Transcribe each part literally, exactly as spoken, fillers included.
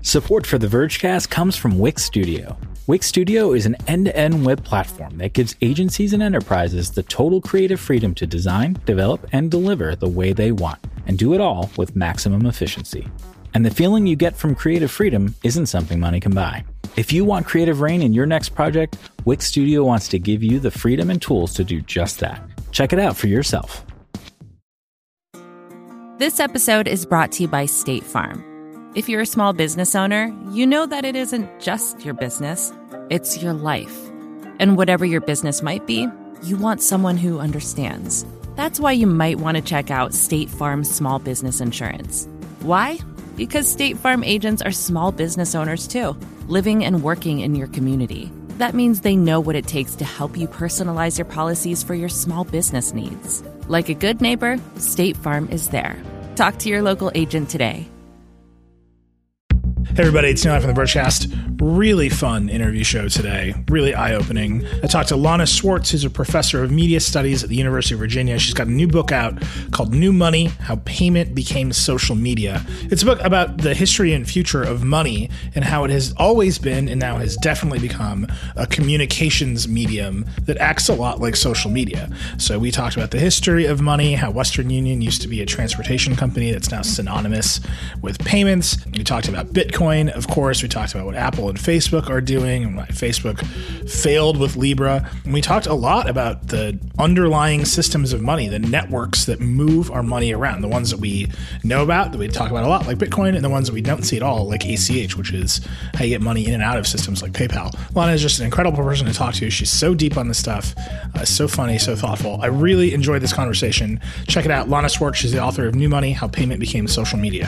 Support for the Vergecast comes from Wix Studio. Wix Studio is an end-to-end web platform that gives agencies and enterprises the total creative freedom to design, develop, and deliver the way they want, and do it all with maximum efficiency. And the feeling you get from creative freedom isn't something money can buy. If you want creative reign in your next project, Wix Studio wants to give you the freedom and tools to do just that. Check it out for yourself. This episode is brought to you by State Farm. If you're a small business owner, you know that it isn't just your business, it's your life. And whatever your business might be, you want someone who understands. That's why you might want to check out State Farm Small Business Insurance. Why? Because State Farm agents are small business owners too, living and working in your community. That means they know what it takes to help you personalize your policies for your small business needs. Like a good neighbor, State Farm is there. Talk to your local agent today. Hey everybody, it's Neil from the Vergecast. Really fun interview show today. Really eye-opening. I talked to Lana Swartz, who's a professor of media studies at the University of Virginia. She's got a new book out called New Money: How Payment Became Social Media. It's a book about the history and future of money and how it has always been and now has definitely become a communications medium that acts a lot like social media. So we talked about the history of money, how Western Union used to be a transportation company that's now synonymous with payments. We talked about Bitcoin. Of course, we talked about what Apple and Facebook are doing and why Facebook failed with Libra. And we talked a lot about the underlying systems of money, the networks that move our money around, the ones that we know about, that we talk about a lot, like Bitcoin, and the ones that we don't see at all, like A C H, which is how you get money in and out of systems like PayPal. Lana is just an incredible person to talk to. She's so deep on this stuff, uh, so funny, so thoughtful. I really enjoyed this conversation. Check it out. Lana Swartz, she's the author of New Money: How Payment Became Social Media.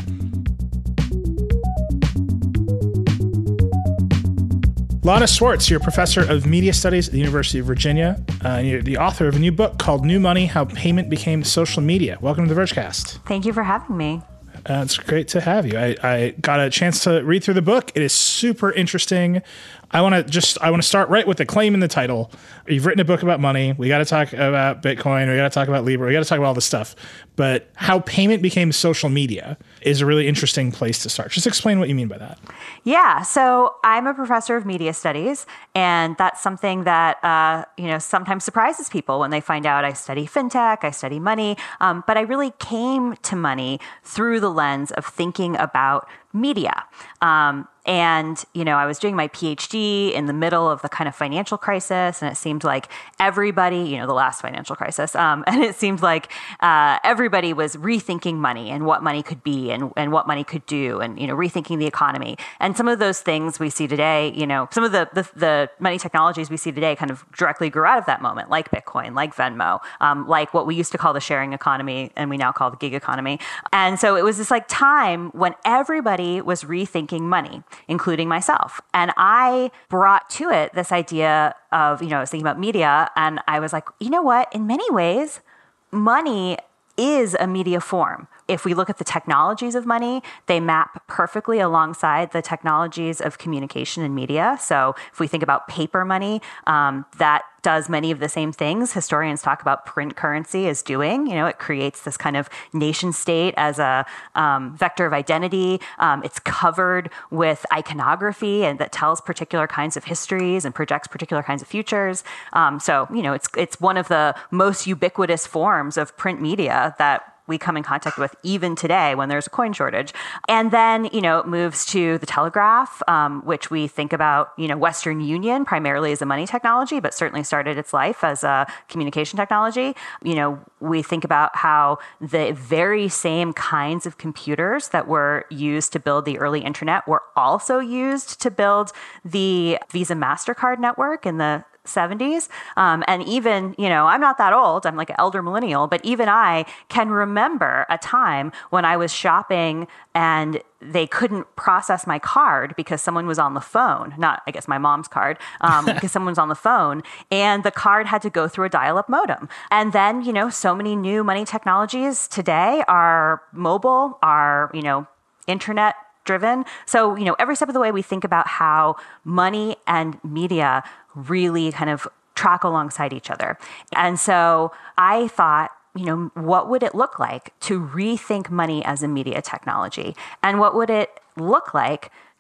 Lana Swartz, you're a professor of media studies at the University of Virginia. Uh, you're the author of a new book called New Money: How Payment Became Social Media. Welcome to the Vergecast. Thank you for having me. Uh, it's great to have you. I, I got a chance to read through the book. It is super interesting. I want to just I want to start right with the claim in the title. You've written a book about money. We got to talk about Bitcoin. We got to talk about Libra. We got to talk about all this stuff. But how payment became social media is a really interesting place to start. Just explain what you mean by that. Yeah. So I'm a professor of media studies, and that's something that uh, you know sometimes surprises people when they find out I study fintech, I study money. Um, but I really came to money through the lens of thinking about media. Um, and, you know, I was doing my PhD in the middle of the kind of financial crisis, and it seemed like everybody, you know, the last financial crisis, um, and it seemed like uh, everybody was rethinking money and what money could be and, and what money could do and, you know, rethinking the economy. And some of those things we see today, you know, some of the, the, the money technologies we see today kind of directly grew out of that moment, like Bitcoin, like Venmo, um, like what we used to call the sharing economy and we now call the gig economy. And so it was this like time when everybody was rethinking money, including myself. And I brought to it this idea of, you know, I was thinking about media, and I was like, you know what? In many ways, money is a media form. If we look at the technologies of money, they map perfectly alongside the technologies of communication and media. So if we think about paper money, um, that does many of the same things historians talk about print currency as doing. You know, it creates this kind of nation state as a um, vector of identity. Um, it's covered with iconography and that tells particular kinds of histories and projects particular kinds of futures. Um, so, you know, it's it's one of the most ubiquitous forms of print media that we come in contact with even today when there's a coin shortage. And then, you know, it moves to the telegraph, um, which we think about, you know, Western Union primarily as a money technology, but certainly started its life as a communication technology. You know, we think about how the very same kinds of computers that were used to build the early internet were also used to build the Visa MasterCard network in the seventies. Um, and even, you know, I'm not that old, I'm like an elder millennial, but even I can remember a time when I was shopping and they couldn't process my card because someone was on the phone, not, I guess, my mom's card, um, because someone was on the phone, and the card had to go through a dial-up modem. And then, you know, so many new money technologies today are mobile, are, you know, internet driven. So, you know, every step of the way we think about how money and media really kind of track alongside each other. And so I thought, you know, what would it look like to rethink money as a media technology? And what would it look like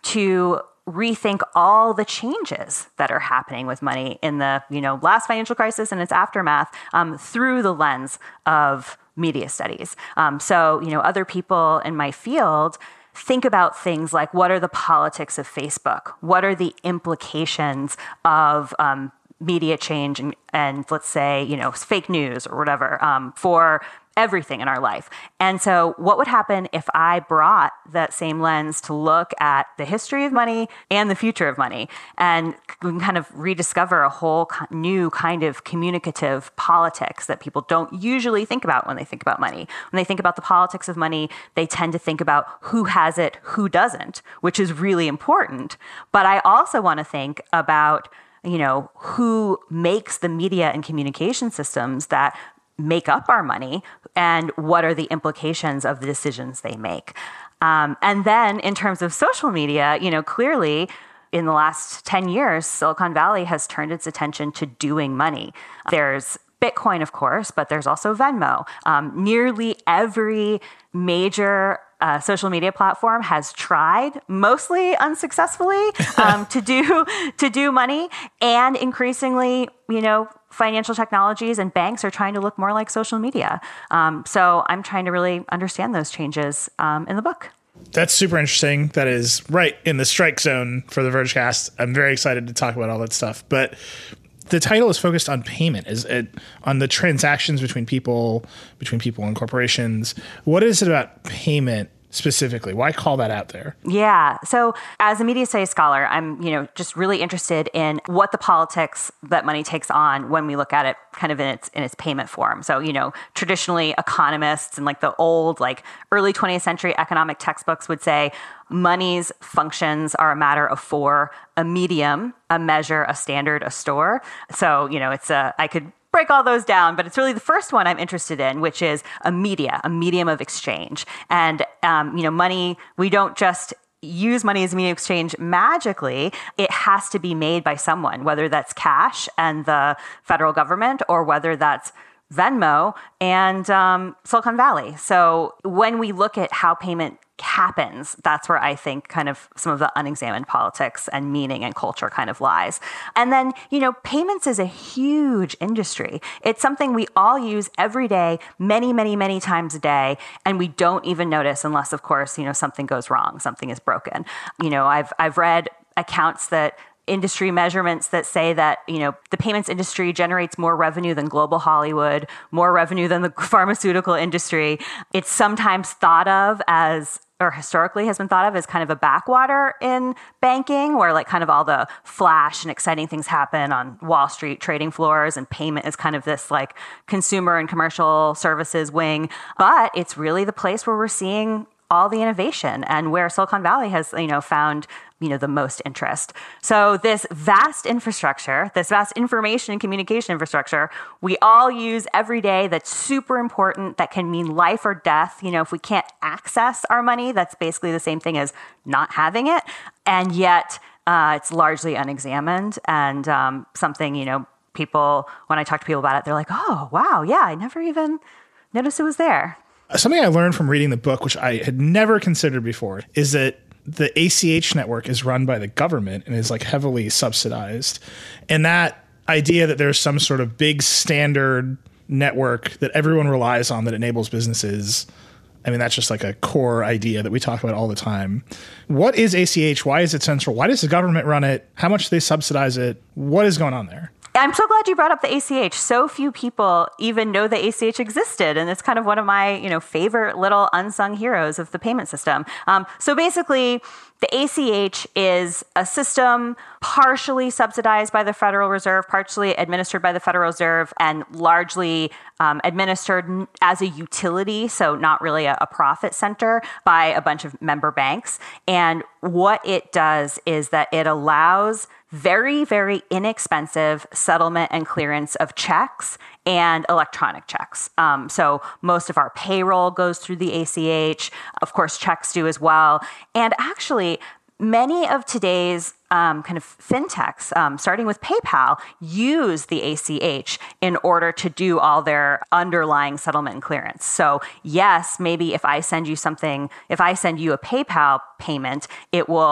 to rethink all the changes that are happening with money in the, you know, last financial crisis and its aftermath um, through the lens of media studies. Um, so, you know, other people in my field think about things like, what are the politics of Facebook? What are the implications of um, media change and, and let's say, you know, fake news or whatever um, for everything in our life. And so what would happen if I brought that same lens to look at the history of money and the future of money, and we can kind of rediscover a whole new kind of communicative politics that people don't usually think about when they think about money. When they think about the politics of money, they tend to think about who has it, who doesn't, which is really important. But I also want to think about, you know, who makes the media and communication systems that make up our money, and what are the implications of the decisions they make. Um, and then in terms of social media, you know, clearly in the last ten years, Silicon Valley has turned its attention to doing money. There's Bitcoin, of course, but there's also Venmo. Um, nearly every major uh, social media platform has tried, mostly unsuccessfully, um, to do to do money, and increasingly, you know, financial technologies and banks are trying to look more like social media. Um, so I'm trying to really understand those changes um, in the book. That's super interesting. That is right in the strike zone for the Vergecast. I'm very excited to talk about all that stuff. But the title is focused on payment, is it on the transactions between people, between people and corporations. What is it about payment specifically? Why call that out there? Yeah. So as a media studies scholar, I'm, you know, just really interested in what the politics that money takes on when we look at it kind of in its in its payment form. So, you know, traditionally economists and like the old, like early twentieth century economic textbooks would say money's functions are a matter of four: a medium, a measure, a standard, a store. So, you know, it's a, I could break all those down, but it's really the first one I'm interested in, which is a media, a medium of exchange. And, um, you know, money, we don't just use money as a medium of exchange magically. It has to be made by someone, whether that's cash and the federal government, or whether that's Venmo and um, Silicon Valley. So when we look at how payment happens, that's where I think kind of some of the unexamined politics and meaning and culture kind of lies. And then, you know, payments is a huge industry. It's something we all use every day, many, many, many times a day, and we don't even notice unless, of course, you know, something goes wrong, something is broken. You know, I've I've read accounts that industry measurements that say that, you know, the payments industry generates more revenue than global Hollywood, more revenue than the pharmaceutical industry. It's sometimes thought of as, or historically has been thought of as, kind of a backwater in banking, where like kind of all the flash and exciting things happen on Wall Street trading floors, and payment is kind of this like consumer and commercial services wing. But it's really the place where we're seeing all the innovation and where Silicon Valley has, you know, found, you know, the most interest. So this vast infrastructure, this vast information and communication infrastructure, we all use every day, that's super important, that can mean life or death. You know, if we can't access our money, that's basically the same thing as not having it. And yet uh, it's largely unexamined, and um, something, you know, people, when I talk to people about it, they're like, oh, wow, yeah, I never even noticed it was there. Something I learned from reading the book, which I had never considered before, is that the A C H network is run by the government and is like heavily subsidized. And that idea that there's some sort of big standard network that everyone relies on that enables businesses, I mean, that's just like a core idea that we talk about all the time. What is A C H? Why is it central? Why does the government run it? How much do they subsidize it? What is going on there? I'm so glad you brought up the A C H. So few people even know the A C H existed, and it's kind of one of my, you know, favorite little unsung heroes of the payment system. Um, so basically, the A C H is a system partially subsidized by the Federal Reserve, partially administered by the Federal Reserve, and largely um, administered as a utility, so not really a, a profit center, by a bunch of member banks. And what it does is that it allows very, very inexpensive settlement and clearance of checks and electronic checks. Um, so most of our payroll goes through the A C H. Of course, checks do as well. And actually, many of today's um, kind of fintechs, um, starting with PayPal, use the A C H in order to do all their underlying settlement and clearance. So yes, maybe if I send you something, if I send you a PayPal payment, it will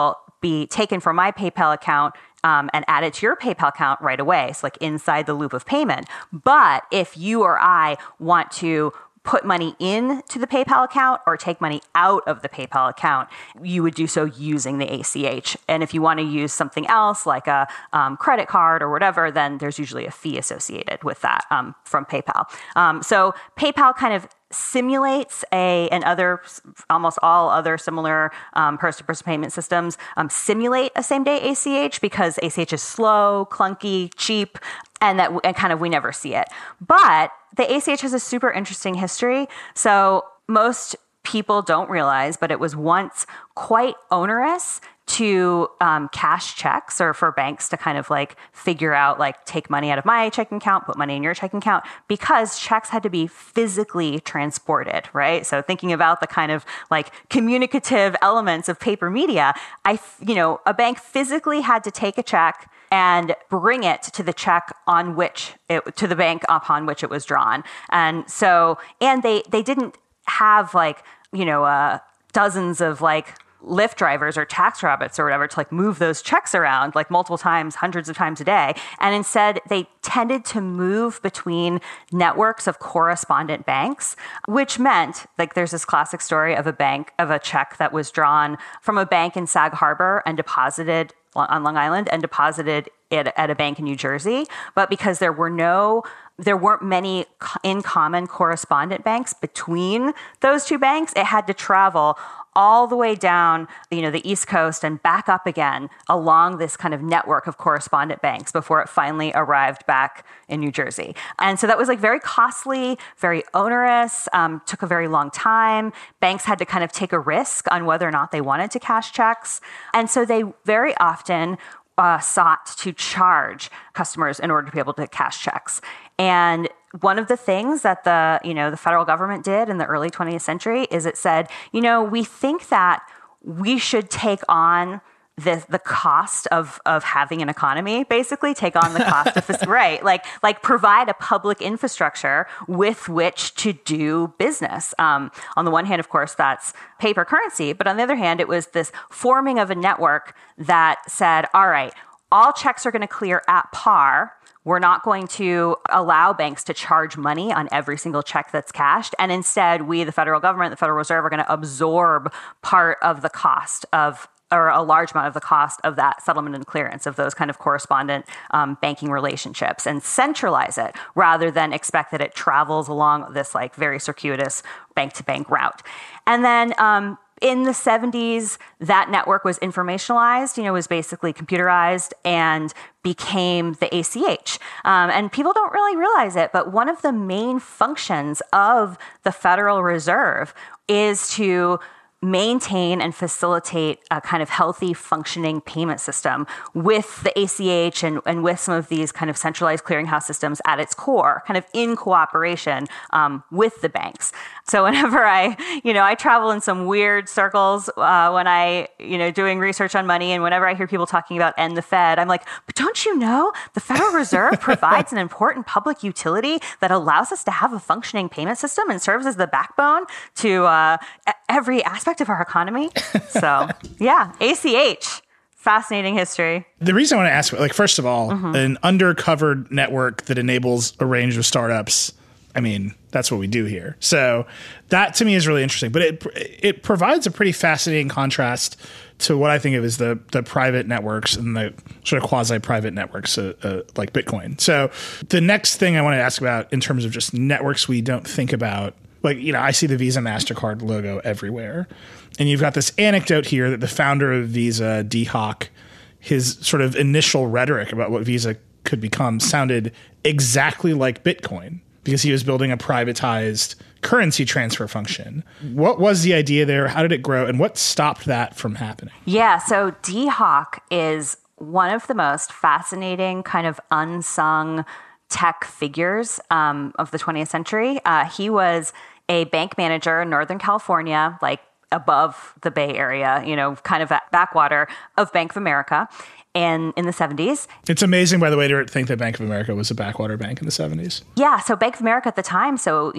be taken from my PayPal account um, and added to your PayPal account right away. So like inside the loop of payment. But if you or I want to put money in to the PayPal account or take money out of the PayPal account, you would do so using the A C H. And if you want to use something else like a um, credit card or whatever, then there's usually a fee associated with that um, from PayPal. Um, so PayPal kind of simulates a, and other, almost all other similar um, person-to-person payment systems um, simulate a same-day A C H because A C H is slow, clunky, cheap, and that and kind of we never see it. But the A C H has a super interesting history. So most people don't realize, but it was once quite onerous to um, cash checks or for banks to kind of like figure out, like take money out of my checking account, put money in your checking account, because checks had to be physically transported, right? So thinking about the kind of like communicative elements of paper media, I, you know, a bank physically had to take a check and bring it to the check on which it, to the bank upon which it was drawn. And so, and they, they didn't have like, you know, uh, dozens of like Lyft drivers or tax rabbits or whatever to like move those checks around like multiple times, hundreds of times a day. And instead they tended to move between networks of correspondent banks, which meant like there's this classic story of a bank of a check that was drawn from a bank in Sag Harbor and deposited on Long Island and deposited it at a bank in New Jersey. But because there were no, there weren't many in common correspondent banks between those two banks, it had to travel all the way down, you know, the East Coast and back up again along this kind of network of correspondent banks before it finally arrived back in New Jersey. And so that was like very costly, very onerous, um, took a very long time. Banks had to kind of take a risk on whether or not they wanted to cash checks. And so they very often uh, sought to charge customers in order to be able to cash checks. And one of the things that the, you know, the federal government did in the early twentieth century is it said, you know, we think that we should take on the the cost of of having an economy, basically take on the cost of right, like like provide a public infrastructure with which to do business. Um, on the one hand, of course, that's paper currency, but on the other hand, it was this forming of a network that said, all right, all checks are going to clear at par. We're not going to allow banks to charge money on every single check that's cashed. And instead, we, the federal government, the Federal Reserve, are going to absorb part of the cost of, or a large amount of the cost of that settlement and clearance of those kind of correspondent um, banking relationships and centralize it rather than expect that it travels along this like very circuitous bank-to-bank route. And then um, in the seventies, that network was informationalized, you know, was basically computerized and became the A C H. Um, and people don't really realize it, but one of the main functions of the Federal Reserve is to maintain and facilitate a kind of healthy functioning payment system with the A C H and, and with some of these kind of centralized clearinghouse systems at its core, kind of in cooperation um, with the banks. So whenever I, you know, I travel in some weird circles uh, when I, you know, doing research on money, and whenever I hear people talking about and the Fed, I'm like, but don't you know the Federal Reserve provides an important public utility that allows us to have a functioning payment system and serves as the backbone to uh, every aspect of our economy. So yeah, A C H. Fascinating history. The reason I want to ask, like, first of all, mm-hmm. an undercovered network that enables a range of startups. I mean, that's what we do here. So that to me is really interesting, but it it provides a pretty fascinating contrast to what I think of as the the private networks and the sort of quasi-private networks uh, uh, like Bitcoin. So the next thing I want to ask about in terms of just networks we don't think about, like, you know, I see the Visa MasterCard logo everywhere. And you've got this anecdote here that the founder of Visa, Dee Hock, his sort of initial rhetoric about what Visa could become sounded exactly like Bitcoin because he was building a privatized currency transfer function. What was the idea there? How did it grow? And what stopped that from happening? Yeah, so Dee Hock is one of the most fascinating kind of unsung tech figures um, of the twentieth century. Uh, he was a bank manager in Northern California, like above the Bay Area, you know, kind of at backwater of Bank of America. And in the seventies. It's amazing, by the way, to think that Bank of America was a backwater bank in the seventies. Yeah. So Bank of America at the time, so, you know,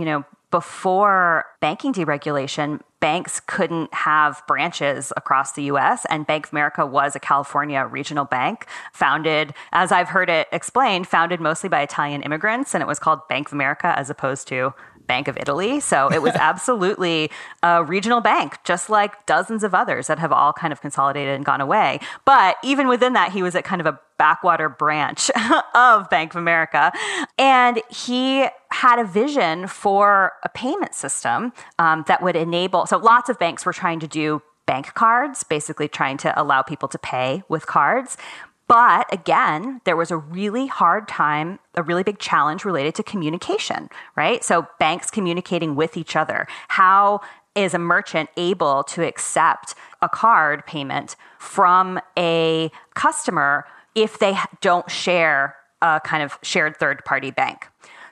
before banking deregulation, banks couldn't have branches across the U S, and Bank of America was a California regional bank founded, as I've heard it explained, founded mostly by Italian immigrants, and it was called Bank of America as opposed to Bank of Italy. So it was absolutely a regional bank, just like dozens of others that have all kind of consolidated and gone away. But even within that, he was at kind of a backwater branch of Bank of America. And he had a vision for a payment system um, that would enable, so lots of banks were trying to do bank cards, basically trying to allow people to pay with cards. But again, there was a really hard time, a really big challenge related to communication, right? So banks communicating with each other. How is a merchant able to accept a card payment from a customer if they don't share a kind of shared third-party bank?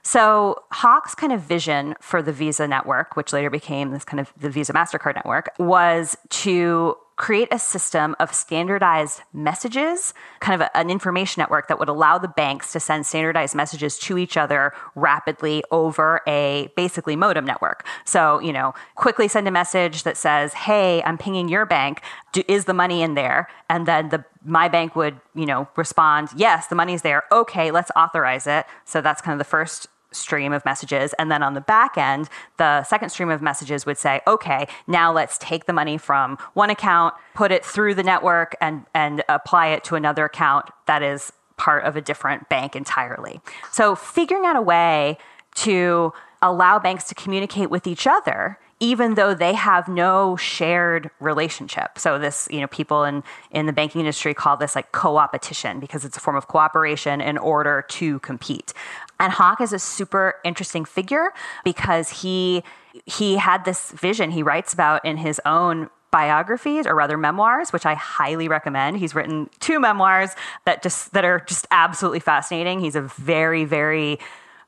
So Hock's kind of vision for the Visa network, which later became this kind of the Visa MasterCard network, was to create a system of standardized messages, kind of a, an information network that would allow the banks to send standardized messages to each other rapidly over a basically modem network. So, you know, quickly send a message that says, hey, I'm pinging your bank. Do, is the money in there? And then the my bank would, you know, respond, yes, the money's there. Okay, let's authorize it. So that's kind of the first stream of messages. And then on the back end, the second stream of messages would say, okay, now let's take the money from one account, put it through the network, and, and apply it to another account that is part of a different bank entirely. So figuring out a way to allow banks to communicate with each other, even though they have no shared relationship. So this, you know, people in, in the banking industry call this like co-opetition because it's a form of cooperation in order to compete. And Hock is a super interesting figure because he he had this vision he writes about in his own biographies, or rather memoirs, which I highly recommend. He's written two memoirs that just that are just absolutely fascinating. He's a very, very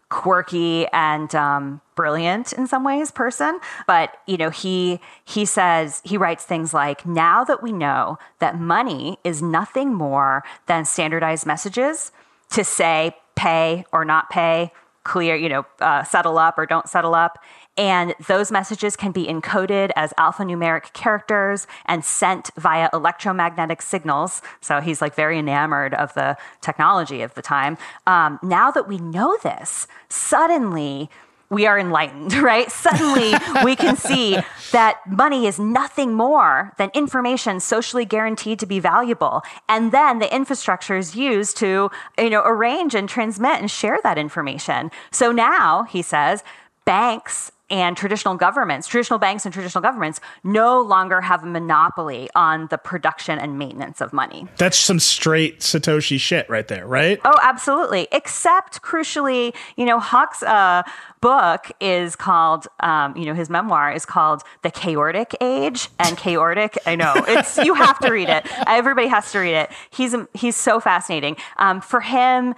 quirky and um, brilliant in some ways person. But, you know, he he says, he writes things like, now that we know that money is nothing more than standardized messages to say pay or not pay, clear, you know, uh, settle up or don't settle up. And those messages can be encoded as alphanumeric characters and sent via electromagnetic signals. So he's like very enamored of the technology of the time. Um, now that we know this, suddenly we are enlightened, right? Suddenly we can see that money is nothing more than information socially guaranteed to be valuable. And then the infrastructure is used to, you know, arrange and transmit and share that information. So now, he says, banks and traditional governments, traditional banks and traditional governments no longer have a monopoly on the production and maintenance of money. That's some straight Satoshi shit right there, right? Oh, absolutely. Except, crucially, you know, Hock's uh, book is called, um, you know, his memoir is called The Chaotic Age. And chaotic, I know, it's you have to read it. Everybody has to read it. He's he's so fascinating. Um, for him,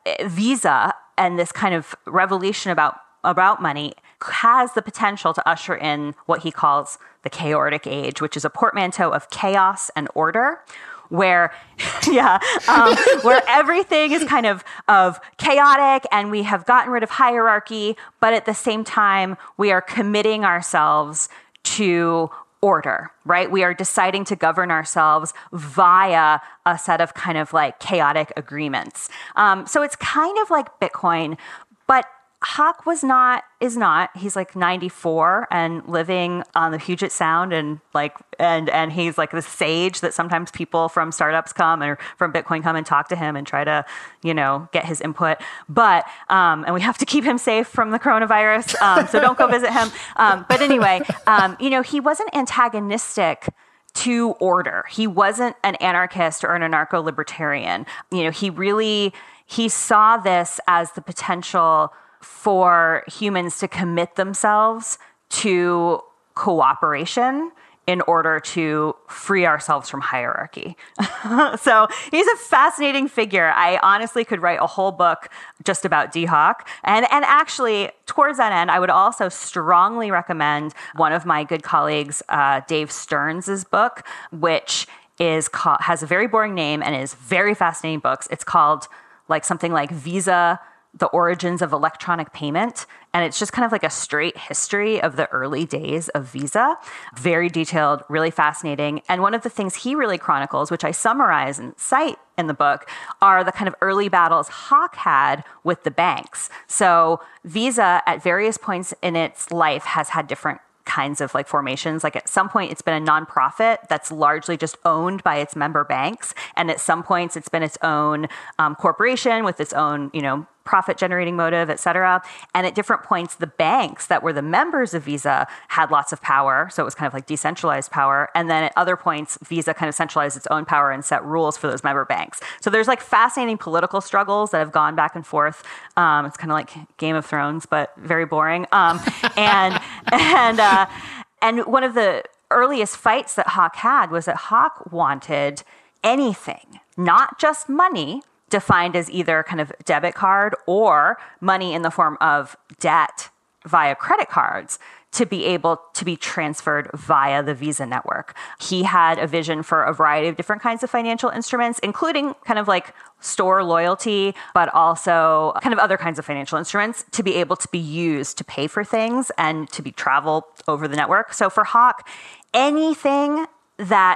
Visa and this kind of revolution about about money has the potential to usher in what he calls the chaotic age, which is a portmanteau of chaos and order, where, yeah, um, where everything is kind of, of chaotic and we have gotten rid of hierarchy, but at the same time, we are committing ourselves to order, right? We are deciding to govern ourselves via a set of kind of like chaotic agreements. Um, so it's kind of like Bitcoin, but Hock was not, is not, he's like ninety-four and living on the Puget Sound and like, and, and he's like the sage that sometimes people from startups come or from Bitcoin come and talk to him and try to, you know, get his input. But, um, and we have to keep him safe from the coronavirus. Um, so don't go visit him. Um, but anyway, um, you know, he wasn't antagonistic to order. He wasn't an anarchist or an anarcho-libertarian. You know, he really, he saw this as the potential for humans to commit themselves to cooperation in order to free ourselves from hierarchy. So he's a fascinating figure. I honestly could write a whole book just about D. Hock. And, and actually, towards that end, I would also strongly recommend one of my good colleagues, uh, Dave Stearns' book, which is called, has a very boring name and is very fascinating books. It's called like something like Visa the origins of electronic payment. And it's just kind of like a straight history of the early days of Visa. Very detailed, really fascinating. And one of the things he really chronicles, which I summarize and cite in the book, are the kind of early battles Hawk had with the banks. So Visa, at various points in its life, has had different kinds of like formations. Like at some point, it's been a nonprofit that's largely just owned by its member banks. And at some points, it's been its own um, corporation with its own, you know, profit generating motive, et cetera. And at different points, the banks that were the members of Visa had lots of power. So it was kind of like decentralized power. And then at other points, Visa kind of centralized its own power and set rules for those member banks. So there's like fascinating political struggles that have gone back and forth. Um, it's kind of like Game of Thrones, but very boring. Um, and and uh, and one of the earliest fights that Hawk had was that Hawk wanted anything, not just money, defined as either kind of debit card or money in the form of debt via credit cards, to be able to be transferred via the Visa network. He had a vision for a variety of different kinds of financial instruments, including kind of like store loyalty, but also kind of other kinds of financial instruments to be able to be used to pay for things and to be traveled over the network. So for Hawk, anything that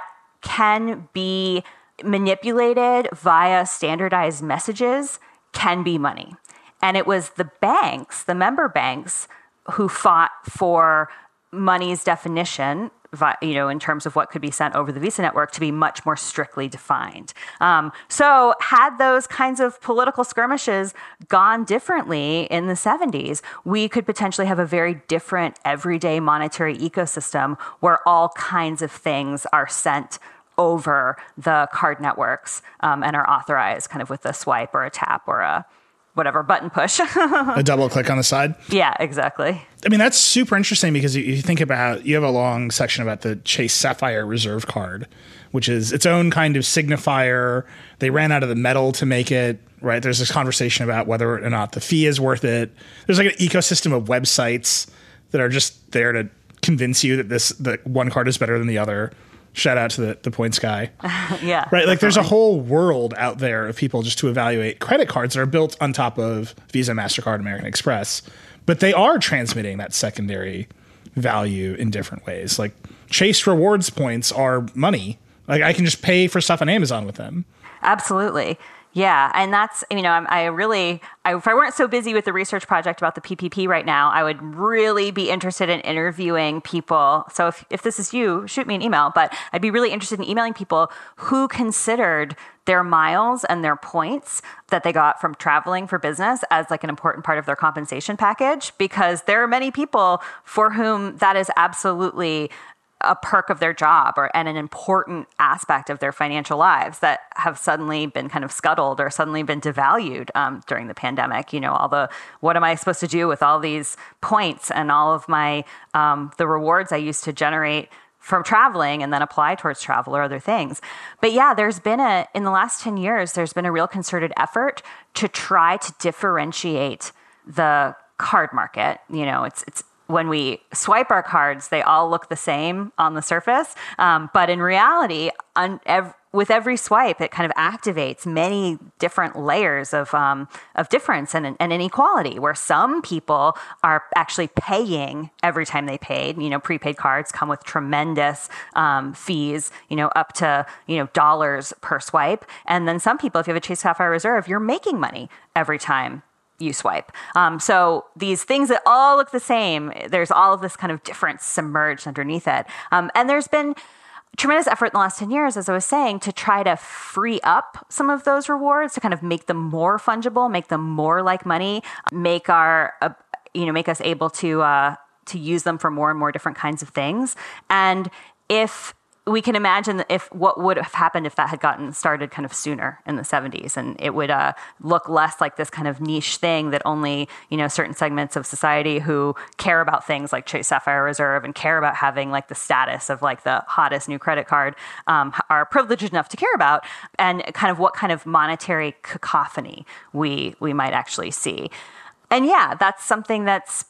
can be manipulated via standardized messages can be money. And it was the banks, the member banks, who fought for money's definition, you know, in terms of what could be sent over the Visa network, to be much more strictly defined. Um, so had those kinds of political skirmishes gone differently in the seventies, we could potentially have a very different everyday monetary ecosystem where all kinds of things are sent over the card networks um, and are authorized kind of with a swipe or a tap or a whatever button push. A double click on the side. Yeah, exactly. I mean, that's super interesting because you, you think about, you have a long section about the Chase Sapphire Reserve card, which is its own kind of signifier. They ran out of the metal to make it, right? There's this conversation about whether or not the fee is worth it. There's like an ecosystem of websites that are just there to convince you that this, that one card is better than the other. Shout out to the, the points guy. Yeah. Right. Like definitely. There's a whole world out there of people just to evaluate credit cards that are built on top of Visa, MasterCard, American Express. But they are transmitting that secondary value in different ways. Like Chase rewards points are money. Like I can just pay for stuff on Amazon with them. Absolutely. Yeah. And that's, you know, I'm, I really, I, if I weren't so busy with the research project about the P P P right now, I would really be interested in interviewing people. So if, if this is you, shoot me an email, but I'd be really interested in emailing people who considered their miles and their points that they got from traveling for business as like an important part of their compensation package, because there are many people for whom that is absolutely a perk of their job or and an important aspect of their financial lives that have suddenly been kind of scuttled or suddenly been devalued um, during the pandemic. You know, all the, what am I supposed to do with all these points and all of my, um, the rewards I used to generate from traveling and then apply towards travel or other things. But yeah, there's been a, in the last ten years, there's been a real concerted effort to try to differentiate the card market. You know, it's, it's, when we swipe our cards, they all look the same on the surface. Um, but in reality, on ev- with every swipe, it kind of activates many different layers of um, of difference and, and inequality, where some people are actually paying every time they paid. You know, prepaid cards come with tremendous um, fees, you know, up to, you know, dollars per swipe. And then some people, if you have a Chase Sapphire Reserve, you're making money every time you swipe. Um, so these things that all look the same, there's all of this kind of difference submerged underneath it. Um, and there's been tremendous effort in the last ten years, as I was saying, to try to free up some of those rewards, to kind of make them more fungible, make them more like money, make our, uh, you know, make us able to, uh, to use them for more and more different kinds of things. And if we can imagine if what would have happened if that had gotten started kind of sooner in the seventies, and it would uh, look less like this kind of niche thing that only, you know, certain segments of society who care about things like Chase Sapphire Reserve and care about having like the status of like the hottest new credit card um, are privileged enough to care about, and kind of what kind of monetary cacophony we we might actually see. And yeah, that's something that's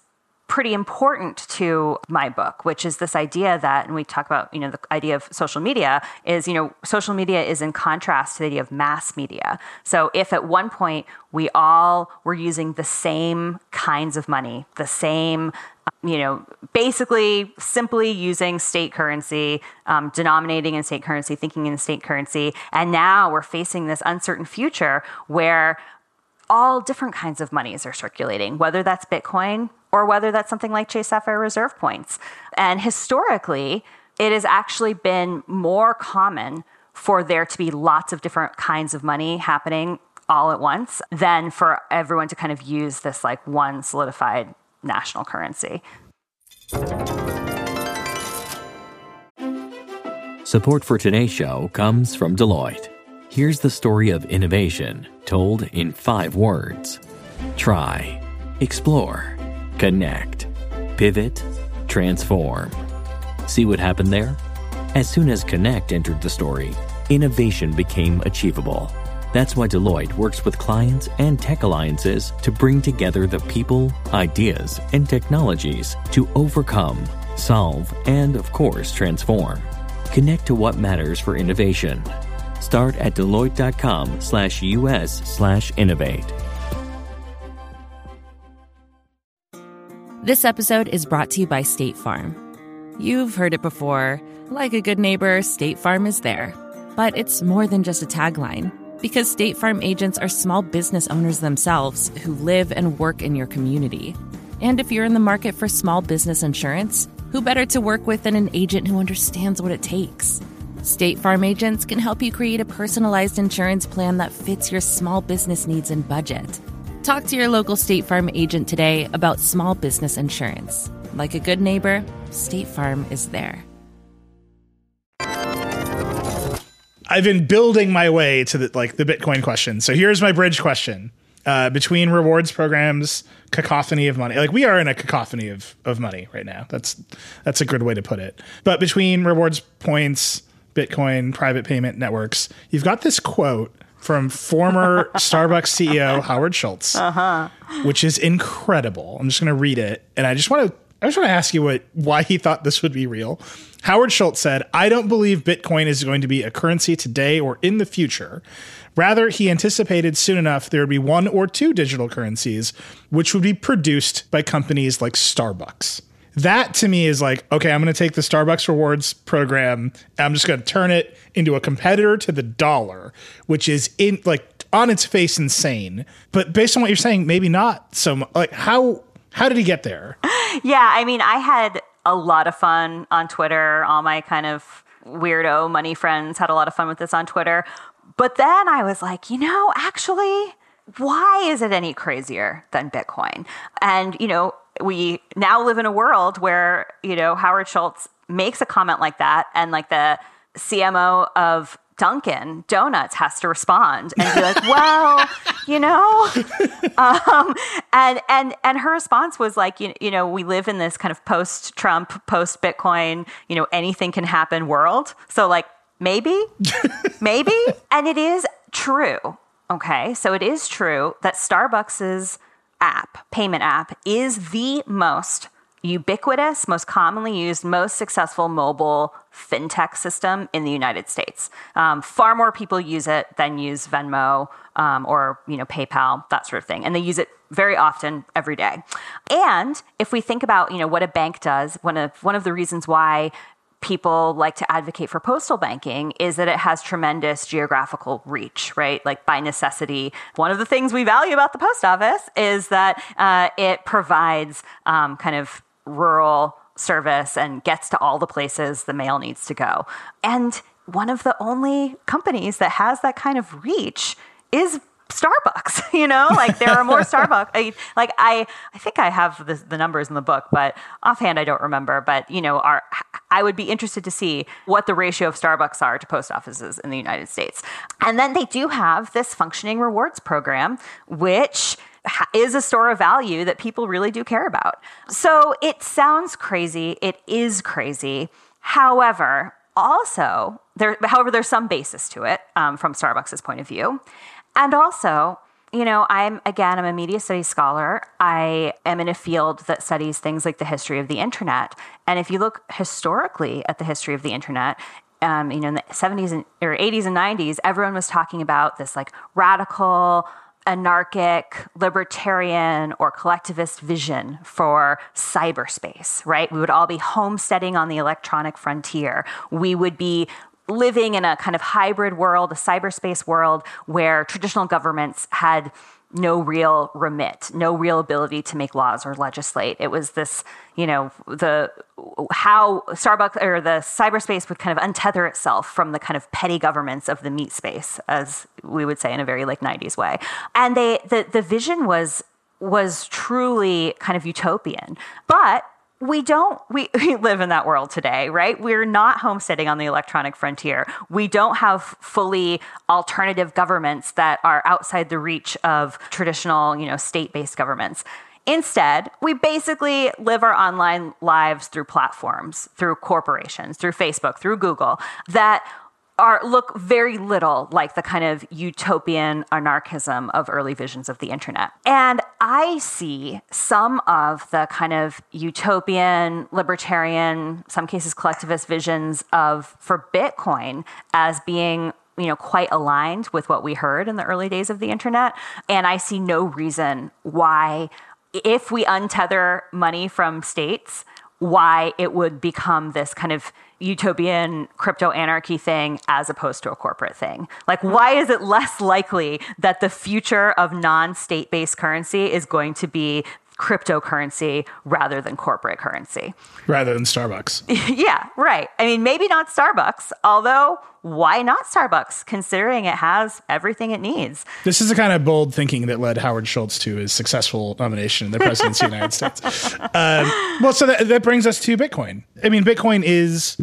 pretty important to my book, which is this idea that, and we talk about, you know, the idea of social media is, you know, social media is in contrast to the idea of mass media. So if at one point we all were using the same kinds of money, the same, you know, basically simply using state currency, um, denominating in state currency, thinking in state currency, and now we're facing this uncertain future where all different kinds of monies are circulating, whether that's Bitcoin or whether that's something like Chase Sapphire Reserve points. And historically, it has actually been more common for there to be lots of different kinds of money happening all at once than for everyone to kind of use this like one solidified national currency. Support for today's show comes from Deloitte. Here's the story of innovation told in five words. Try, explore, connect, pivot, transform. See what happened there? As soon as connect entered the story, innovation became achievable. That's why Deloitte works with clients and tech alliances to bring together the people, ideas, and technologies to overcome, solve, and of course, transform. Connect to what matters for innovation. Start at Deloitte.com slash US slash innovate. This episode is brought to you by State Farm. You've heard it before. Like a good neighbor, State Farm is there. But it's more than just a tagline, because State Farm agents are small business owners themselves who live and work in your community. And if you're in the market for small business insurance, who better to work with than an agent who understands what it takes? State Farm agents can help you create a personalized insurance plan that fits your small business needs and budget. Talk to your local State Farm agent today about small business insurance. Like a good neighbor, State Farm is there. I've been building my way to the like the Bitcoin question. So here's my bridge question. Uh, between rewards programs, cacophony of money. Like we are in a cacophony of, of money right now. That's that's a good way to put it. But between rewards points, Bitcoin, private payment networks, you've got this quote from former Starbucks C E O Howard Schultz, uh-huh. which is incredible. I'm just going to read it, and I just want to I just want to ask you what why he thought this would be real. Howard Schultz said, "I don't believe Bitcoin is going to be a currency today or in the future. Rather, he anticipated soon enough there would be one or two digital currencies, which would be produced by companies like Starbucks." That to me is like, okay, I'm going to take the Starbucks rewards program, and I'm just going to turn it into a competitor to the dollar, which is in like on its face insane. But based on what you're saying, maybe not so much. Like how how did he get there? Yeah, I mean, I had a lot of fun on Twitter. All my kind of weirdo money friends had a lot of fun with this on Twitter. But then I was like, you know, actually, why is it any crazier than Bitcoin? And, you know, we now live in a world where, you know, Howard Schultz makes a comment like that, and like the C M O of Dunkin' Donuts has to respond and be like, well, you know, um, and and and her response was like, you, you know, we live in this kind of post-Trump, post-Bitcoin, you know, anything can happen world. So like, maybe, maybe. And it is true. Okay. So it is true that Starbucks's app, payment app, is the most ubiquitous, most commonly used, most successful mobile fintech system in the United States. Um, far more people use it than use Venmo um, or, you know, PayPal, that sort of thing. And they use it very often every day. And if we think about, you know, what a bank does, one of one of the reasons why people like to advocate for postal banking is that it has tremendous geographical reach, right? Like by necessity, one of the things we value about the post office is that uh, it provides um, kind of rural service and gets to all the places the mail needs to go. And one of the only companies that has that kind of reach is Starbucks, you know, like there are more Starbucks. I, like I, I think I have the, the numbers in the book, but offhand I don't remember. But you know, our, I would be interested to see what the ratio of Starbucks are to post offices in the United States. And then they do have this functioning rewards program, which is a store of value that people really do care about. So it sounds crazy. It is crazy. However, also there, however, there's some basis to it um, from Starbucks' point of view. And also, you know, I'm, again, I'm a media studies scholar. I am in a field that studies things like the history of the internet. And if you look historically at the history of the internet, um, you know, in the seventies and or eighties and nineties, everyone was talking about this like radical, anarchic, libertarian, or collectivist vision for cyberspace, right? We would all be homesteading on the electronic frontier. We would be living in a kind of hybrid world, a cyberspace world where traditional governments had no real remit, no real ability to make laws or legislate. It was this, you know, the how Starbucks or the cyberspace would kind of untether itself from the kind of petty governments of the meat space, as we would say in a very like nineties way. And they the the vision was was truly kind of utopian. But We don't, we, we live in that world today, right? We're not homesteading on the electronic frontier. We don't have fully alternative governments that are outside the reach of traditional, you know, state-based governments. Instead, we basically live our online lives through platforms, through corporations, through Facebook, through Google, that are look very little like the kind of utopian anarchism of early visions of the internet. And I see some of the kind of utopian, libertarian, some cases collectivist visions of for Bitcoin as being, you know, quite aligned with what we heard in the early days of the internet. And I see no reason why, if we untether money from states, why it would become this kind of utopian crypto anarchy thing as opposed to a corporate thing. Like, why is it less likely that the future of non-state based currency is going to be cryptocurrency rather than corporate currency? Rather than Starbucks. Yeah, right. I mean, maybe not Starbucks, although why not Starbucks, considering it has everything it needs? This is the kind of bold thinking that led Howard Schultz to his successful nomination in the presidency of the United States. Um, well, so that, that brings us to Bitcoin. I mean, Bitcoin is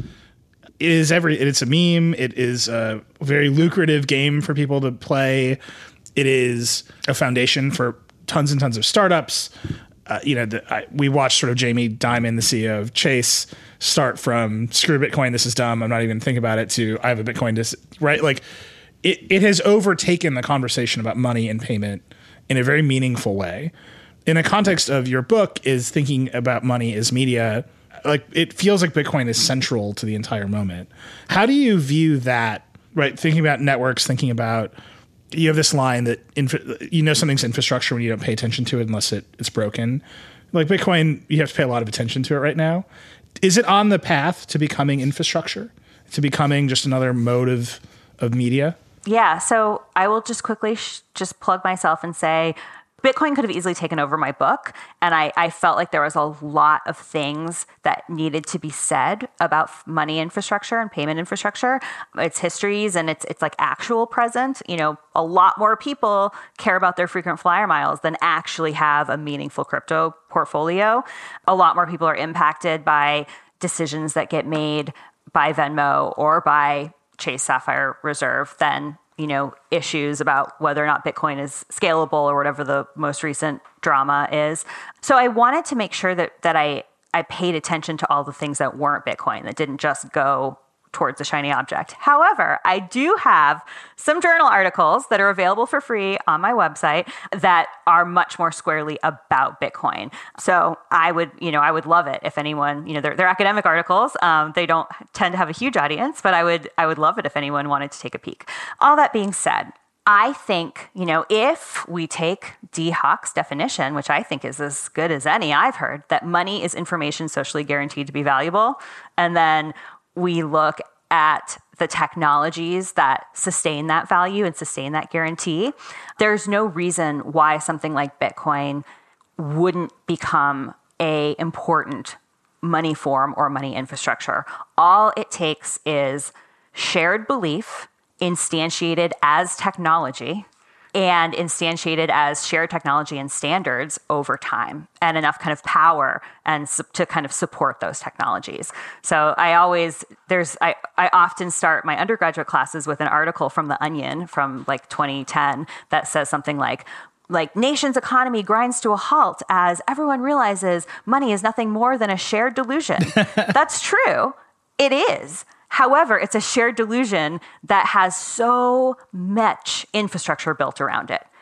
is every it's a meme. It is a very lucrative game for people to play. It is a foundation for tons and tons of startups. Uh, you know, the, I, we watched sort of Jamie Dimon, the C E O of Chase, start from screw Bitcoin, this is dumb, I'm not even thinking about it, to I have a Bitcoin, dis-, right? Like it, it has overtaken the conversation about money and payment in a very meaningful way. In a context of your book is thinking about money as media, like it feels like Bitcoin is central to the entire moment. How do you view that, right? Thinking about networks, thinking about, you have this line that infra- you know something's infrastructure when you don't pay attention to it unless it, it's broken. Like Bitcoin, you have to pay a lot of attention to it right now. Is it on the path to becoming infrastructure, to becoming just another mode of, of media? Yeah, so I will just quickly sh- just plug myself and say Bitcoin could have easily taken over my book, and I, I felt like there was a lot of things that needed to be said about money infrastructure and payment infrastructure, its histories and its its like actual present. You know, a lot more people care about their frequent flyer miles than actually have a meaningful crypto portfolio. A lot more people are impacted by decisions that get made by Venmo or by Chase Sapphire Reserve than, you know, issues about whether or not Bitcoin is scalable or whatever the most recent drama is. So I wanted to make sure that that I, I paid attention to all the things that weren't Bitcoin, that didn't just go towards the shiny object. However, I do have some journal articles that are available for free on my website that are much more squarely about Bitcoin. So I would, you know, I would love it if anyone, you know, they're, they're academic articles. Um, they don't tend to have a huge audience, but I would, I would love it if anyone wanted to take a peek. All that being said, I think, you know, if we take Dee Hock's definition, which I think is as good as any I've heard, that money is information socially guaranteed to be valuable, and then we look at the technologies that sustain that value and sustain that guarantee, there's no reason why something like Bitcoin wouldn't become a important money form or money infrastructure. All it takes is shared belief instantiated as technology and instantiated as shared technology and standards over time, and enough kind of power and su- to kind of support those technologies. So I always, there's, I, I often start my undergraduate classes with an article from The Onion from like twenty ten that says something like, like nation's economy grinds to a halt as everyone realizes money is nothing more than a shared delusion. That's true. It is. However, it's a shared delusion that has so much infrastructure built around it.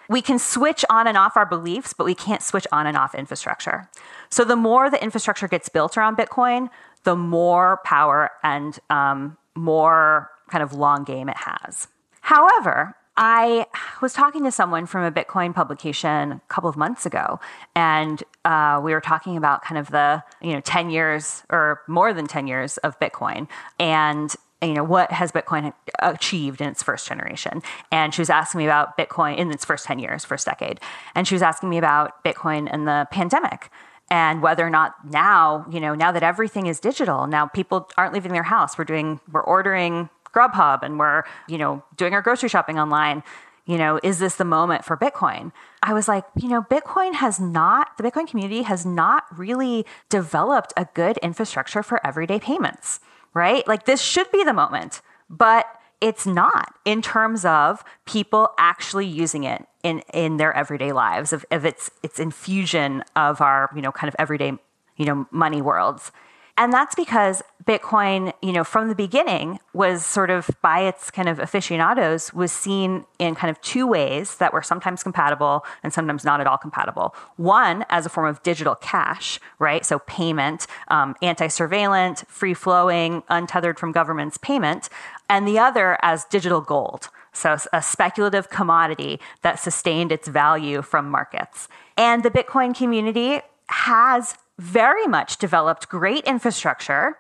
we can switch on and off our beliefs, but we can't switch on and off infrastructure. So the more the infrastructure gets built around Bitcoin, the more power and um, more kind of long game it has. However, I was talking to someone from a Bitcoin publication a couple of months ago, and uh, we were talking about kind of the, you know, ten years or more than ten years of Bitcoin, and, you know, what has Bitcoin achieved in its first generation. And she was asking me about Bitcoin in its first ten years, first decade. And she was asking me about Bitcoin and the pandemic, and whether or not now, you know, now that everything is digital, now people aren't leaving their house. We're doing, we're ordering Grubhub and we're, you know, doing our grocery shopping online. You know, is this the moment for Bitcoin? I was like, you know, Bitcoin has not, the Bitcoin community has not really developed a good infrastructure for everyday payments, right? Like this should be the moment, but it's not in terms of people actually using it in, in their everyday lives, of, of its, its infusion of our, you know, kind of everyday, you know, money worlds. And that's because Bitcoin, you know, from the beginning was sort of by its kind of aficionados was seen in kind of two ways that were sometimes compatible and sometimes not at all compatible. One, as a form of digital cash, right? So payment, um, anti-surveillance, free-flowing, untethered from government's payment. And the other as digital gold. So a speculative commodity that sustained its value from markets. And the Bitcoin community has very much developed great infrastructure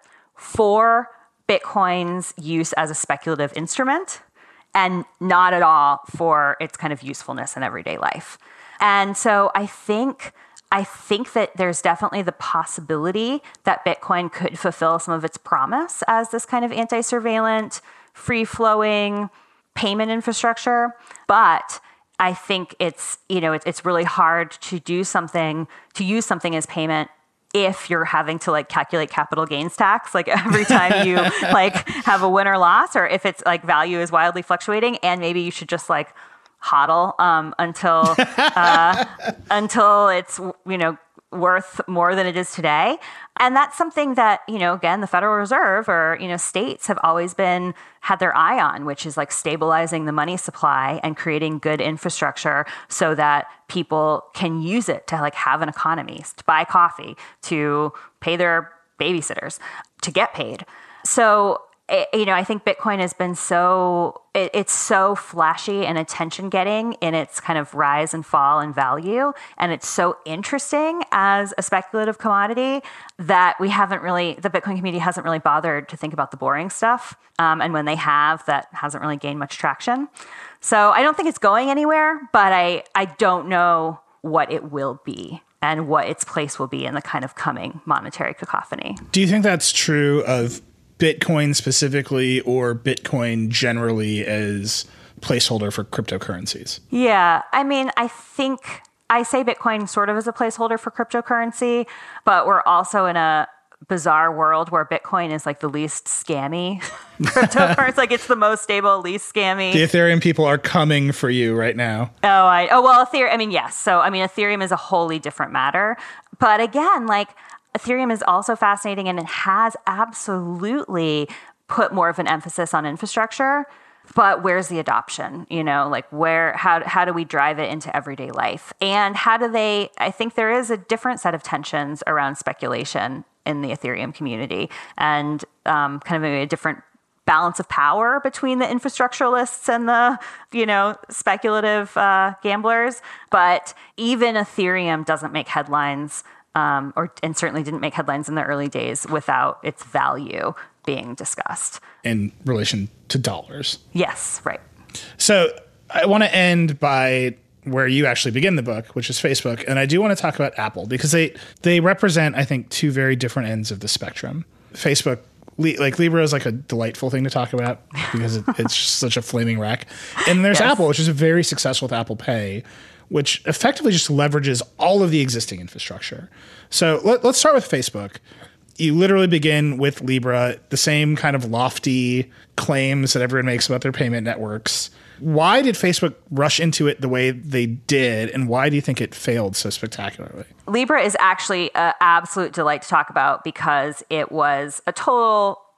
for Bitcoin's use as a speculative instrument and not at all for its kind of usefulness in everyday life. And so I think I think that there's definitely the possibility that Bitcoin could fulfill some of its promise as this kind of anti-surveillance, free-flowing payment infrastructure. But I think it's, you know, it's, it's really hard to do something, to use something as payment if you're having to like calculate capital gains tax, like every time you like have a win or loss, or if it's like value is wildly fluctuating, and maybe you should just like hodl um, until uh, until it's, you know, worth more than it is today. And that's something that, you know, again, the Federal Reserve or, you know, states have always been, had their eye on, which is like stabilizing the money supply and creating good infrastructure so that people can use it to like have an economy, to buy coffee, to pay their babysitters, to get paid. So, it, you know, I think Bitcoin has been so, it, it's so flashy and attention getting in its kind of rise and fall in value. And it's so interesting as a speculative commodity that we haven't really, the Bitcoin community hasn't really bothered to think about the boring stuff. Um, and when they have, that hasn't really gained much traction. So I don't think it's going anywhere, but I, I don't know what it will be and what its place will be in the kind of coming monetary cacophony. Do you think that's true of Bitcoin specifically, or Bitcoin generally as placeholder for cryptocurrencies? Yeah, I mean, I think I say Bitcoin sort of as a placeholder for cryptocurrency, but we're also in a bizarre world where Bitcoin is like the least scammy cryptocurrency. Like it's the most stable, least scammy. The Ethereum people are coming for you right now. Oh, I oh well, Ethereum. I mean, yes. So I mean, Ethereum is a wholly different matter. But again, like, Ethereum is also fascinating, and it has absolutely put more of an emphasis on infrastructure. But where's the adoption? You know, like where, how, how do we drive it into everyday life? And how do they, I think there is a different set of tensions around speculation in the Ethereum community, and um, kind of maybe a different balance of power between the infrastructuralists and the, you know, speculative uh, gamblers. But even Ethereum doesn't make headlines Um, or and certainly didn't make headlines in the early days without its value being discussed. In relation to dollars. Yes, right. So I want to end by where you actually begin the book, which is Facebook. And I do want to talk about Apple because they, they represent, I think, two very different ends of the spectrum. Facebook, like Libra is like a delightful thing to talk about because it, it's such a flaming wreck. And there's yes. Apple, which is very successful with Apple Pay, which effectively just leverages all of the existing infrastructure. So let, let's start with Facebook. You literally begin with Libra, the same kind of lofty claims that everyone makes about their payment networks. Why did Facebook rush into it the way they did, and why do you think it failed so spectacularly? Libra is actually an absolute delight to talk about because it was a total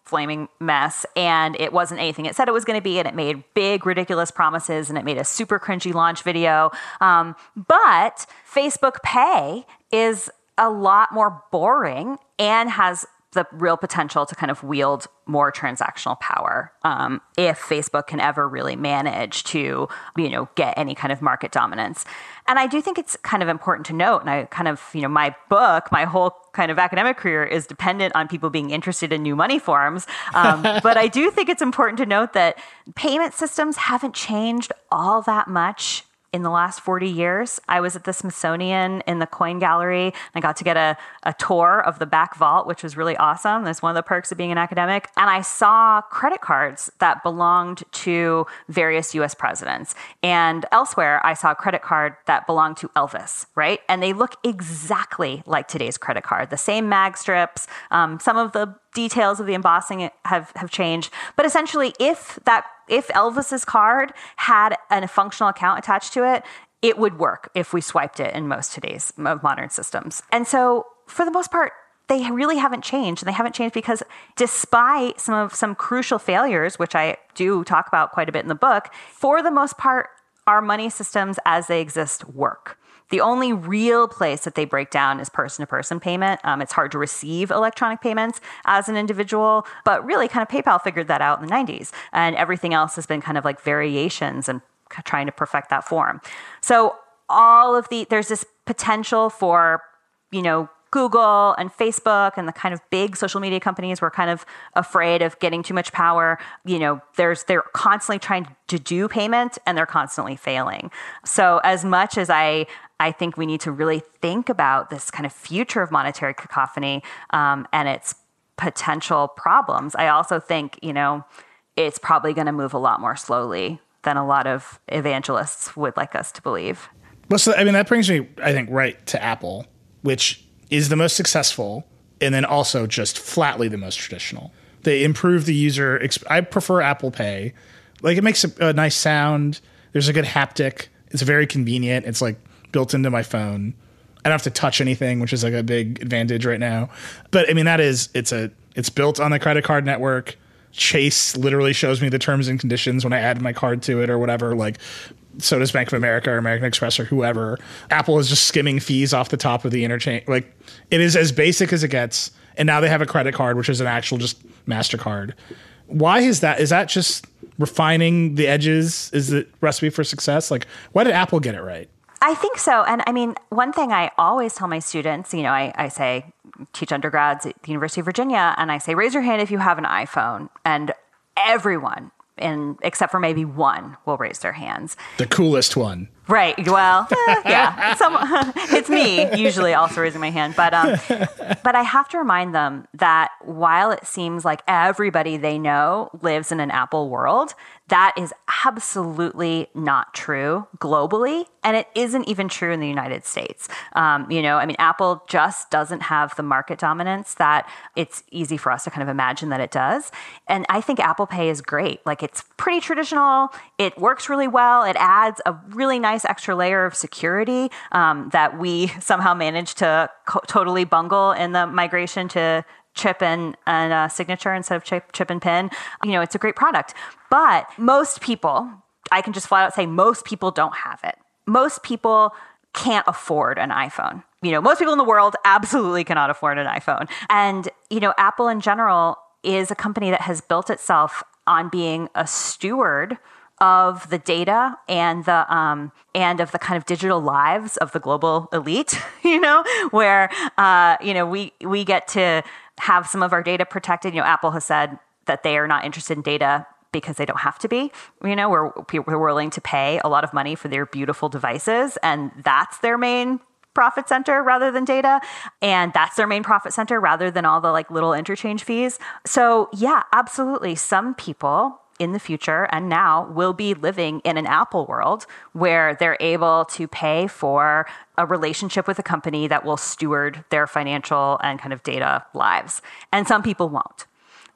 flaming mess, and it wasn't anything it said it was going to be, and it made big, ridiculous promises, and it made a super cringy launch video. Um, but Facebook Pay is a lot more boring and has the real potential to kind of wield more transactional power um, if Facebook can ever really manage to, you know, get any kind of market dominance. And I do think it's kind of important to note, and I kind of, you know, my book, my whole kind of academic career is dependent on people being interested in new money forms. Um, but I do think it's important to note that payment systems haven't changed all that much in the last forty years. I was at the Smithsonian in the Coin Gallery, and I got to get a, a tour of the back vault, which was really awesome. That's one of the perks of being an academic. And I saw credit cards that belonged to various U S presidents. And elsewhere, I saw a credit card that belonged to Elvis, right? And they look exactly like today's credit card. The same mag strips, um, some of the details of the embossing have, have changed. But essentially, if that if Elvis's card had a functional account attached to it, it would work if we swiped it in most today's modern systems. And so for the most part, they really haven't changed. And they haven't changed because despite some of some crucial failures, which I do talk about quite a bit in the book, for the most part, our money systems as they exist work. The only real place that they break down is person-to-person payment. Um, it's hard to receive electronic payments as an individual, but really kind of PayPal figured that out in the nineties. And everything else has been kind of like variations and trying to perfect that form. So all of the, there's this potential for, you know, Google and Facebook and the kind of big social media companies were kind of afraid of getting too much power. You know, there's they're constantly trying to do payment and they're constantly failing. So as much as I I think we need to really think about this kind of future of monetary cacophony um, and its potential problems, I also think, you know, it's probably going to move a lot more slowly than a lot of evangelists would like us to believe. Well, so, I mean, that brings me, I think, right to Apple, which is the most successful and then also just flatly the most traditional. They improve the user. Exp- I prefer Apple Pay. Like, it makes a, a nice sound. There's a good haptic. It's very convenient. It's like built into my phone. I don't have to touch anything, which is like a big advantage right now. But I mean, that is, it's a, it's built on the credit card network. Chase literally shows me the terms and conditions when I add my card to it or whatever. Like, so does Bank of America or American Express or whoever. Apple is just skimming fees off the top of the interchange. Like, it is as basic as it gets. And now they have a credit card, which is an actual just MasterCard. Why is that? Is that just refining the edges? Is the recipe for success? Like, why did Apple get it right? I think so. And I mean, one thing I always tell my students, you know, I, I say, teach undergrads at the University of Virginia, and I say, raise your hand if you have an iPhone. And everyone, and except for maybe one, will raise their hands. The coolest one. Right. Well, eh, yeah. Some, it's me usually also raising my hand. But um, but I have to remind them that while it seems like everybody they know lives in an Apple world, that is absolutely not true globally. And it isn't even true in the United States. Um, you know, I mean, Apple just doesn't have the market dominance that it's easy for us to kind of imagine that it does. And I think Apple Pay is great. Like, it's pretty traditional. It works really well. It adds a really nice extra layer of security um, that we somehow managed to co- totally bungle in the migration to chip and, and uh, signature instead of chip, chip and pin. You know, it's a great product. But most people, I can just flat out say most people don't have it. Most people can't afford an iPhone. You know, most people in the world absolutely cannot afford an iPhone. And, you know, Apple in general is a company that has built itself on being a steward of the data and the um, and of the kind of digital lives of the global elite, you know, where uh, you know we we get to have some of our data protected. You know, Apple has said that they are not interested in data because they don't have to be. You know, we're we're willing to pay a lot of money for their beautiful devices, and that's their main profit center rather than data. And that's their main profit center rather than all the like little interchange fees. So yeah, absolutely. Some people in the future and now will be living in an Apple world where they're able to pay for a relationship with a company that will steward their financial and kind of data lives. And some people won't.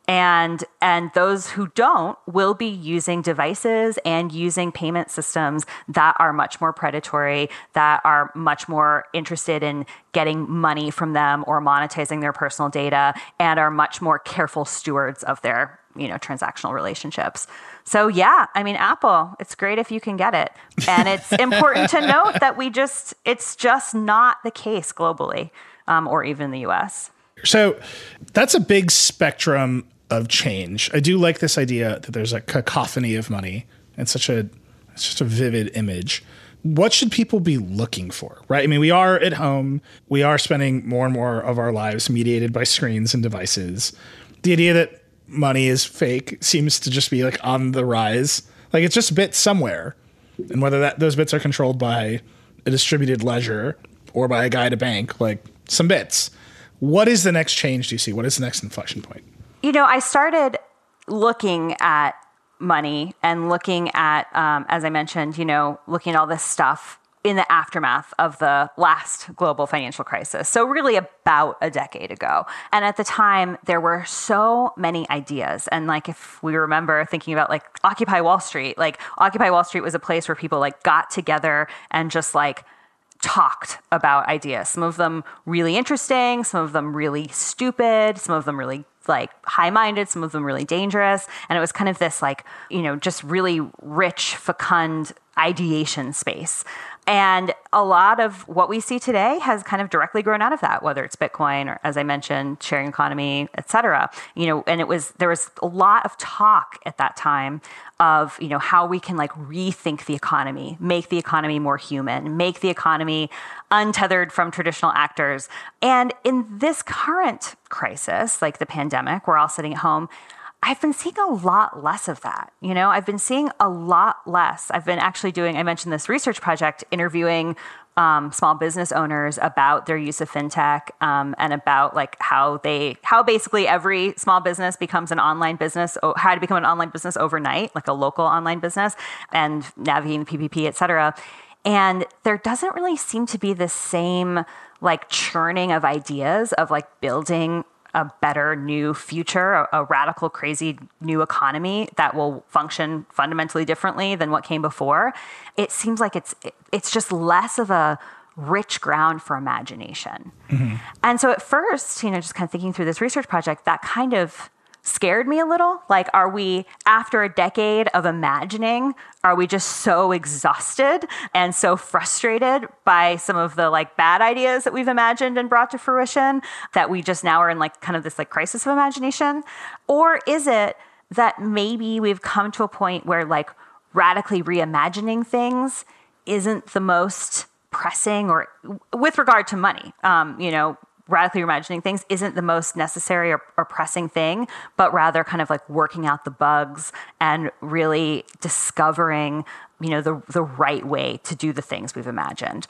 And and those who don't will be using devices and using payment systems that are much more predatory, that are much more interested in getting money from them or monetizing their personal data, and are much more careful stewards of their, you know, transactional relationships. So yeah, I mean, Apple, it's great if you can get it. And it's important to note that we just, it's just not the case globally, um, or even in the U S. So that's a big spectrum of change. I do like this idea that there's a cacophony of money. It's such a, it's just a vivid image. What should people be looking for, right? I mean, we are at home. We are spending more and more of our lives mediated by screens and devices. The idea that money is fake seems to just be like on the rise. Like it's just bits somewhere. And whether that those bits are controlled by a distributed ledger or by a guy at a bank, like some bits. What is the next change do you see? What is the next inflection point? You know, I started looking at money and looking at, um, as I mentioned, you know, looking at all this stuff in the aftermath of the last global financial crisis. So really about a decade ago. And at the time, there were so many ideas. And like, if we remember thinking about like Occupy Wall Street, like Occupy Wall Street was a place where people like got together and just like talked about ideas. Some of them really interesting, some of them really stupid, some of them really like high-minded, some of them really dangerous. And it was kind of this like, you know, just really rich, fecund ideation space. And a lot of what we see today has kind of directly grown out of that, whether it's Bitcoin or, as I mentioned, sharing economy, et cetera. You know, and it was, there was a lot of talk at that time of, you know, how we can like rethink the economy, make the economy more human, make the economy untethered from traditional actors. And in this current crisis, like the pandemic, we're all sitting at home, I've been seeing a lot less of that. You know, I've been seeing a lot less. I've been actually doing, I mentioned this research project, interviewing um, small business owners about their use of fintech um, and about like how they, how basically every small business becomes an online business, how to become an online business overnight, like a local online business, and navigating the P P P, et cetera. And there doesn't really seem to be the same like churning of ideas of like building a better new future, a, a radical, crazy new economy that will function fundamentally differently than what came before. It seems like it's it's just less of a rich ground for imagination. Mm-hmm. And so at first, you know, just kind of thinking through this research project, that kind of scared me a little. Like, are we, after a decade of imagining, are we just so exhausted and so frustrated by some of the like bad ideas that we've imagined and brought to fruition that we just now are in like kind of this like crisis of imagination? Or is it that maybe we've come to a point where like radically reimagining things isn't the most pressing, or with regard to money, um, you know, radically reimagining things isn't the most necessary or, or pressing thing, but rather kind of like working out the bugs and really discovering, you know, the the right way to do the things we've imagined.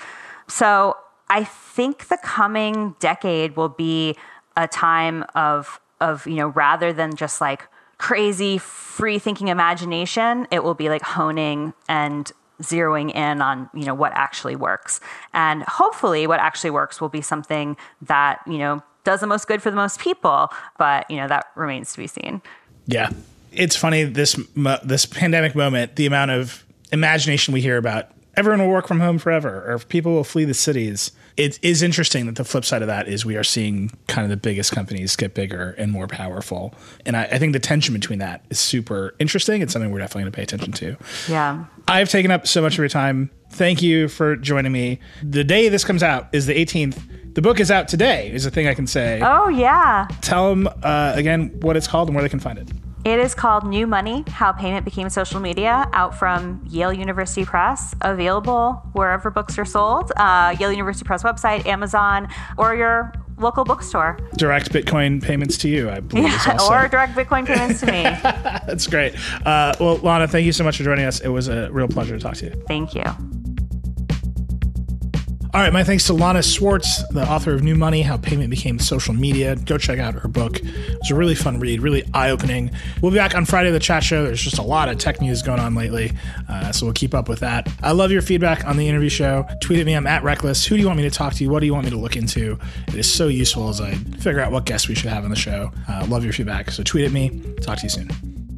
So I think the coming decade will be a time of of, you know, rather than just like crazy free thinking imagination, it will be like honing and zeroing in on, you know, what actually works. And hopefully what actually works will be something that, you know, does the most good for the most people. But, you know, that remains to be seen. Yeah. It's funny, this this pandemic moment, the amount of imagination we hear about everyone will work from home forever, or people will flee the cities. It is interesting that the flip side of that is we are seeing kind of the biggest companies get bigger and more powerful. And I, I think the tension between that is super interesting. It's something we're definitely going to pay attention to. Yeah. I've taken up so much of your time. Thank you for joining me. The day this comes out is the eighteenth. The book is out today, is the thing I can say. Oh, yeah. Tell them uh, again what it's called and where they can find it. It is called New Money, How Payment Became Social Media, out from Yale University Press, available wherever books are sold, uh, Yale University Press website, Amazon, or your local bookstore. Direct Bitcoin payments to you, I believe. Yeah, is also. Or direct Bitcoin payments to me. That's great. Uh, well, Lana, thank you so much for joining us. It was a real pleasure to talk to you. Thank you. All right, my thanks to Lana Swartz, the author of New Money, How Payment Became Social Media. Go check out her book. It's a really fun read, really eye-opening. We'll be back on Friday, the chat show. There's just a lot of tech news going on lately, uh, so we'll keep up with that. I love your feedback on the interview show. Tweet at me. I'm at Reckless. Who do you want me to talk to? What do you want me to look into? It is so useful as I figure out what guests we should have on the show. Uh, love your feedback. So tweet at me. Talk to you soon.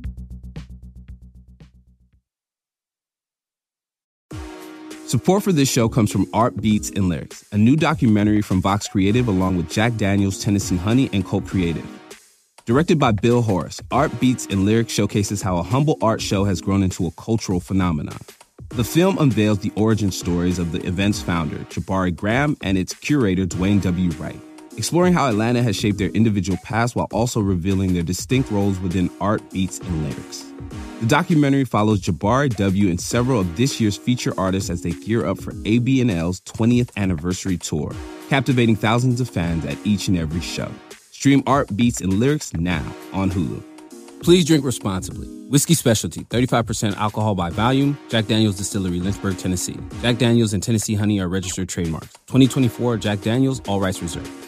Support for this show comes from Art Beats and Lyrics, a new documentary from Vox Creative along with Jack Daniels, Tennessee Honey, and Colt Creative. Directed by Bill Horace, Art Beats and Lyrics showcases how a humble art show has grown into a cultural phenomenon. The film unveils the origin stories of the event's founder, Jabari Graham, and its curator, Dwayne W. Wright, exploring how Atlanta has shaped their individual paths while also revealing their distinct roles within Art Beats and Lyrics. The documentary follows Jabari W. and several of this year's feature artists as they gear up for A B and L's twentieth anniversary tour, captivating thousands of fans at each and every show. Stream Art Beats and Lyrics now on Hulu. Please drink responsibly. Whiskey Specialty, thirty-five percent alcohol by volume. Jack Daniels Distillery, Lynchburg, Tennessee. Jack Daniels and Tennessee Honey are registered trademarks. twenty twenty-four Jack Daniels, all rights reserved.